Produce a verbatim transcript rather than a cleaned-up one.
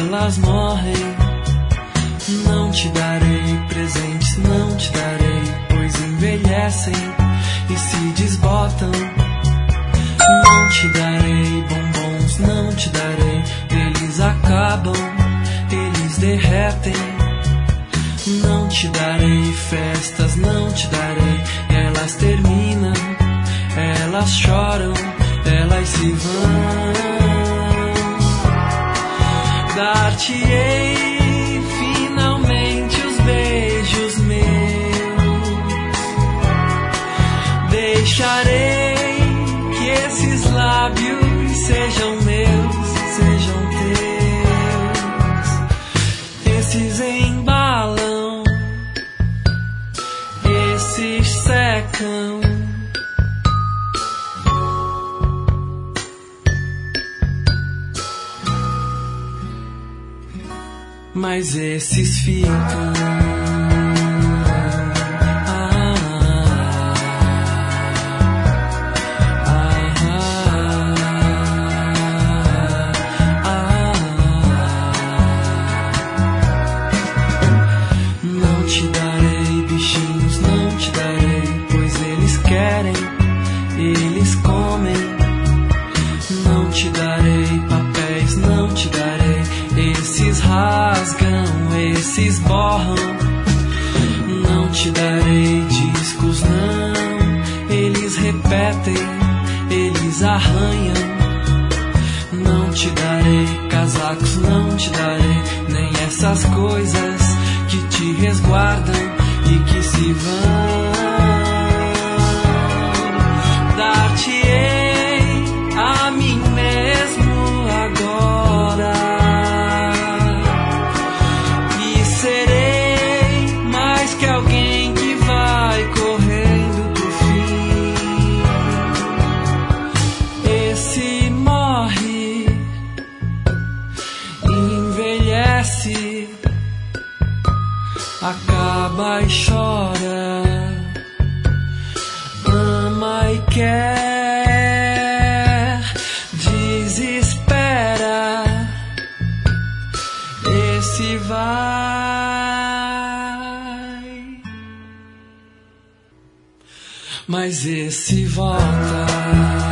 elas morrem. Não te darei presentes, não te darei, pois envelhecem e se desbotam. Não te darei bombons, não te darei, eles acabam, eles derretem. Não te darei festas, não te darei, elas terminam, elas choram, elas se vão. Dar-te-ei finalmente os beijos meus, deixarei que esses lábios sejam meus, sejam teus. Esses embalam, esses secam, mas esses ficam. Não te darei bichinhos, não te darei, pois eles querem, eles comem. Não te darei papéis, não te darei, esses rasgam, esses borram. Não te darei discos, não, eles repetem, eles arranham. Não te darei casacos, não te darei, nem essas coisas que te resguardam e que se vão. Dar-te-ei a mim mesmo agora, e serei mais que alguém que vai correndo pro fim. Esse morre, envelhece, acaba e chora, ama e quer, desespera. Esse vai, mas esse volta.